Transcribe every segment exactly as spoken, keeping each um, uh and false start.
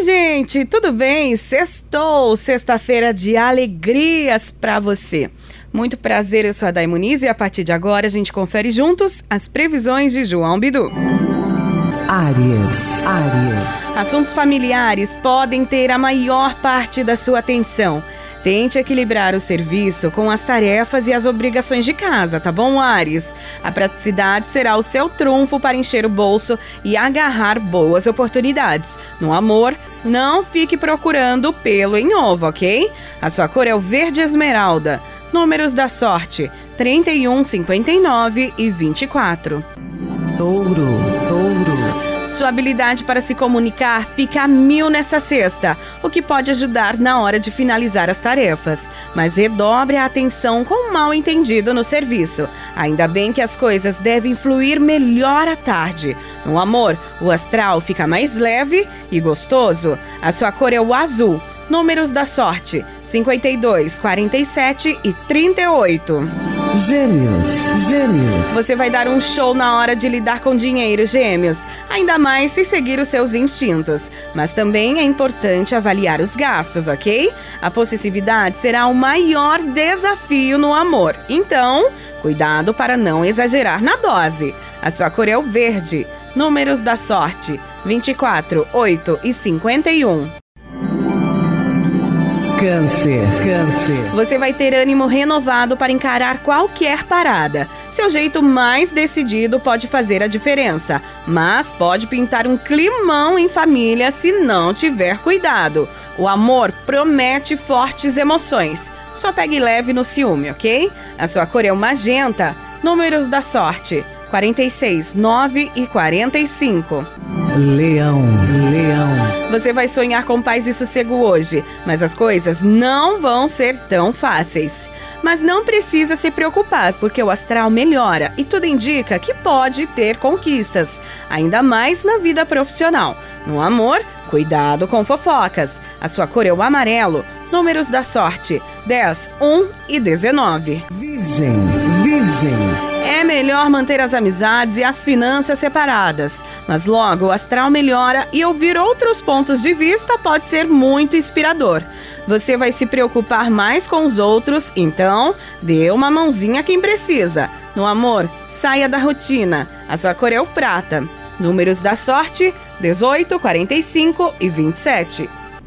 Oi, gente, tudo bem? Sextou, sexta-feira de alegrias pra você. Muito prazer, eu sou a Day Muniz e a partir de agora a gente confere juntos as previsões de João Bidu. Áries, Áries. Assuntos familiares podem ter a maior parte da sua atenção. Tente equilibrar o serviço com as tarefas e as obrigações de casa, tá bom, Áries? A praticidade será o seu trunfo para encher o bolso e agarrar boas oportunidades. No amor, não fique procurando pelo em ovo, ok? A sua cor é o verde esmeralda. Números da sorte: trinta e um, cinquenta e nove e vinte e quatro. Touro, Touro. Sua habilidade para se comunicar fica a mil nessa sexta, o que pode ajudar na hora de finalizar as tarefas. Mas redobre a atenção com um mal entendido no serviço. Ainda bem que as coisas devem fluir melhor à tarde. No amor, o astral fica mais leve e gostoso. A sua cor é o azul. Números da sorte: cinquenta e dois, quarenta e sete e trinta e oito. Gêmeos, Gêmeos. Você vai dar um show na hora de lidar com dinheiro, Gêmeos. Ainda mais se seguir os seus instintos. Mas também é importante avaliar os gastos, ok? A possessividade será o maior desafio no amor. Então, cuidado para não exagerar na dose. A sua cor é o verde. Números da sorte: vinte e quatro, oito e cinquenta e um. Câncer, Câncer. Você vai ter ânimo renovado para encarar qualquer parada. Seu jeito mais decidido pode fazer a diferença, mas pode pintar um climão em família se não tiver cuidado. O amor promete fortes emoções. Só pegue leve no ciúme, ok? A sua cor é o magenta. Números da sorte: quarenta e seis, nove e quarenta e cinco. Leão, Leão. Você vai sonhar com paz e sossego hoje, mas as coisas não vão ser tão fáceis. Mas não precisa se preocupar, porque o astral melhora e tudo indica que pode ter conquistas, ainda mais na vida profissional. No amor, cuidado com fofocas. A sua cor é o amarelo. Números da sorte: dez, um e dezenove. Virgem, Virgem. É melhor manter as amizades e as finanças separadas, mas logo o astral melhora e ouvir outros pontos de vista pode ser muito inspirador. Você vai se preocupar mais com os outros, então dê uma mãozinha a quem precisa. No amor, saia da rotina. A sua cor é o prata. Números da sorte: dezoito, quarenta e cinco e vinte e sete.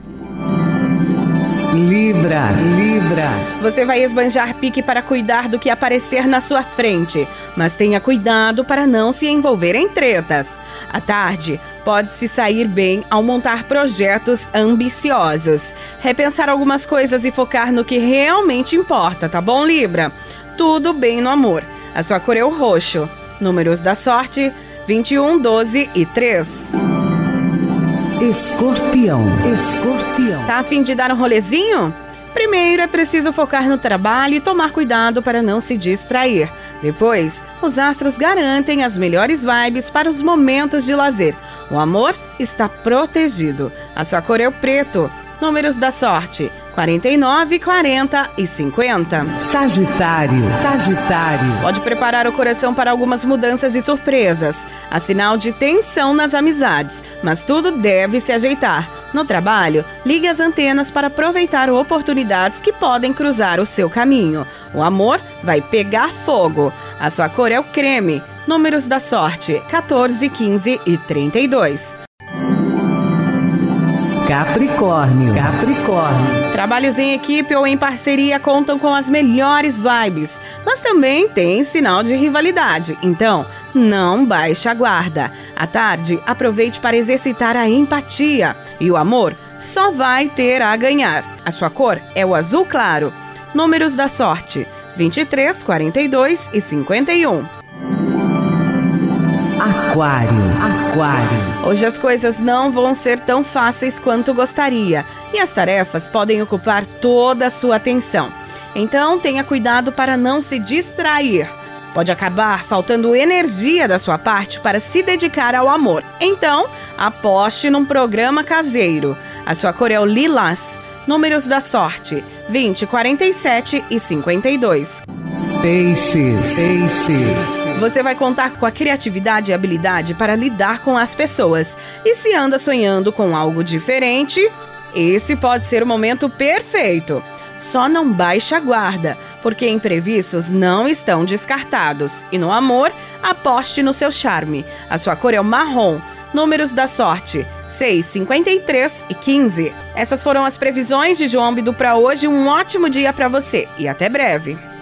Libra, Libra. Você vai esbanjar pique para cuidar do que aparecer na sua frente, mas tenha cuidado para não se envolver em tretas. À tarde, pode se sair bem ao montar projetos ambiciosos. Repensar algumas coisas e focar no que realmente importa, tá bom, Libra? Tudo bem no amor. A sua cor é o roxo. Números da sorte: vinte e um, doze e três. Escorpião, Escorpião. Tá a fim de dar um rolezinho? Primeiro é preciso focar no trabalho e tomar cuidado para não se distrair. Depois, os astros garantem as melhores vibes para os momentos de lazer. O amor está protegido. A sua cor é o preto. Números da sorte: quarenta e nove, quarenta e cinquenta. Sagitário, Sagitário. Pode preparar o coração para algumas mudanças e surpresas. Há sinal de tensão nas amizades, mas tudo deve se ajeitar. No trabalho, ligue as antenas para aproveitar oportunidades que podem cruzar o seu caminho. O amor vai pegar fogo. A sua cor é o creme. Números da sorte: quatorze, quinze e trinta e dois. Capricórnio, Capricórnio. Trabalhos em equipe ou em parceria contam com as melhores vibes, mas também tem sinal de rivalidade, então não baixe a guarda. À tarde, aproveite para exercitar a empatia e o amor só vai ter a ganhar. A sua cor é o azul claro. Números da sorte: vinte e três, quarenta e dois e cinquenta e um. Aquário, Aquário. Hoje as coisas não vão ser tão fáceis quanto gostaria e as tarefas podem ocupar toda a sua atenção. Então tenha cuidado para não se distrair. Pode acabar faltando energia da sua parte para se dedicar ao amor. Então, aposte num programa caseiro. A sua cor é o lilás. Números da sorte: vinte, quarenta e sete e cinquenta e dois. Peixes, Peixes. Você vai contar com a criatividade e habilidade para lidar com as pessoas. E se anda sonhando com algo diferente, esse pode ser o momento perfeito. Só não baixe a guarda, porque imprevistos não estão descartados. E no amor, aposte no seu charme. A sua cor é o marrom. Números da sorte: seis, cinquenta e três e quinze. Essas foram as previsões de João Bidu para hoje. Um ótimo dia para você e até breve.